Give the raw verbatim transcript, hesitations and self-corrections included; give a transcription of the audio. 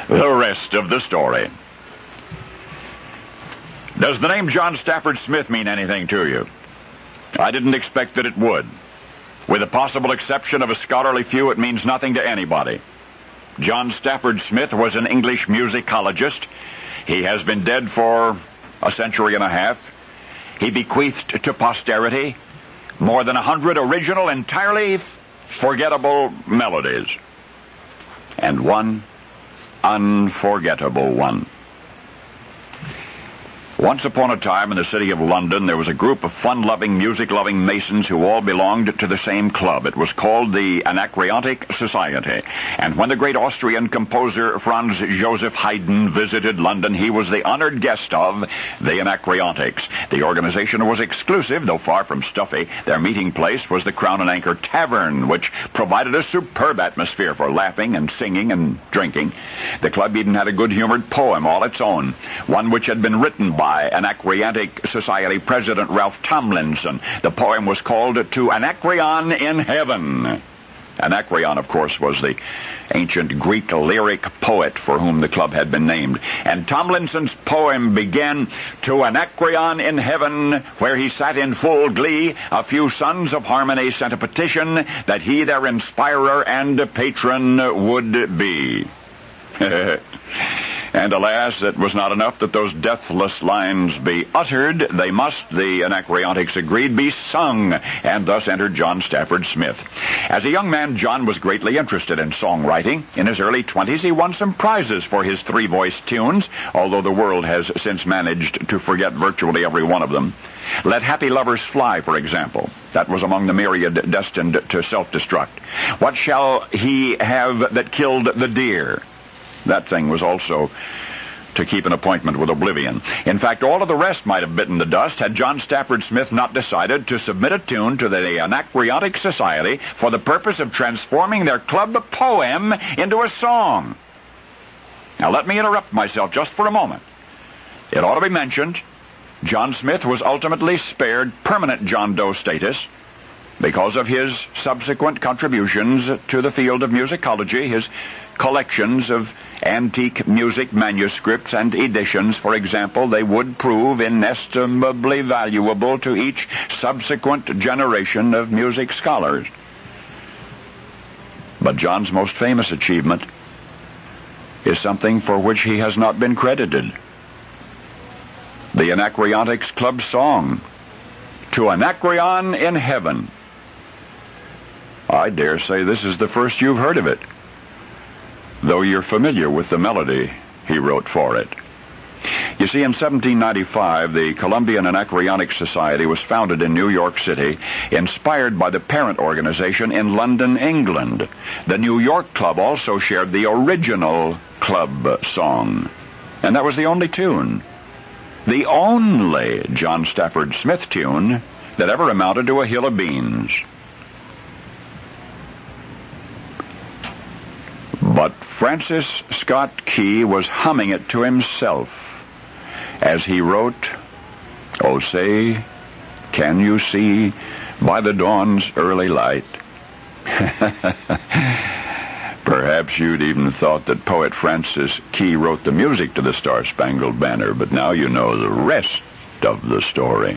the rest of the story. Does the name John Stafford Smith mean anything to you? I didn't expect that it would. With the possible exception of a scholarly few, it means nothing to anybody. John Stafford Smith was an English musicologist. He has been dead for a century and a half. He bequeathed to posterity more than a hundred original, entirely forgettable melodies. And one unforgettable one. Once upon a time in the city of London, there was a group of fun-loving, music-loving Masons who all belonged to the same club. It was called the Anacreontic Society. And when the great Austrian composer Franz Joseph Haydn visited London, he was the honored guest of the Anacreontics. The organization was exclusive, though far from stuffy. Their meeting place was the Crown and Anchor Tavern, which provided a superb atmosphere for laughing and singing and drinking. The club even had a good-humored poem all its own, one which had been written by by Anacreontic Society President Ralph Tomlinson. The poem was called To Anacreon in Heaven. Anacreon, of course, was the ancient Greek lyric poet for whom the club had been named. And Tomlinson's poem began, To Anacreon in heaven, where he sat in full glee, a few sons of harmony sent a petition that he their inspirer and patron would be. And alas, it was not enough that those deathless lines be uttered. They must, the Anacreontics agreed, be sung, and thus entered John Stafford Smith. As a young man, John was greatly interested in songwriting. In his early twenties, he won some prizes for his three-voice tunes, although the world has since managed to forget virtually every one of them. Let Happy Lovers Fly, for example. That was among the myriad destined to self-destruct. What Shall He Have That Killed the Deer? That thing was also to keep an appointment with oblivion. In fact, all of the rest might have bitten the dust had John Stafford Smith not decided to submit a tune to the Anacreontic Society for the purpose of transforming their club poem into a song. Now, let me interrupt myself just for a moment. It ought to be mentioned, John Smith was ultimately spared permanent John Doe status because of his subsequent contributions to the field of musicology, his collections of antique music manuscripts and editions, for example. They would prove inestimably valuable to each subsequent generation of music scholars. But John's most famous achievement is something for which he has not been credited. The Anacreontics Club song, To Anacreon in Heaven. I dare say this is the first you've heard of it, though you're familiar with the melody he wrote for it. You see, in seventeen ninety-five, the Columbian Anacreontic Society was founded in New York City, inspired by the parent organization in London, England. The New York Club also shared the original club song, and that was the only tune, the only John Stafford Smith tune that ever amounted to a hill of beans. But Francis Scott Key was humming it to himself as he wrote, Oh, say, can you see by the dawn's early light? Perhaps you'd even thought that poet Francis Key wrote the music to the Star-Spangled Banner, but now you know the rest of the story.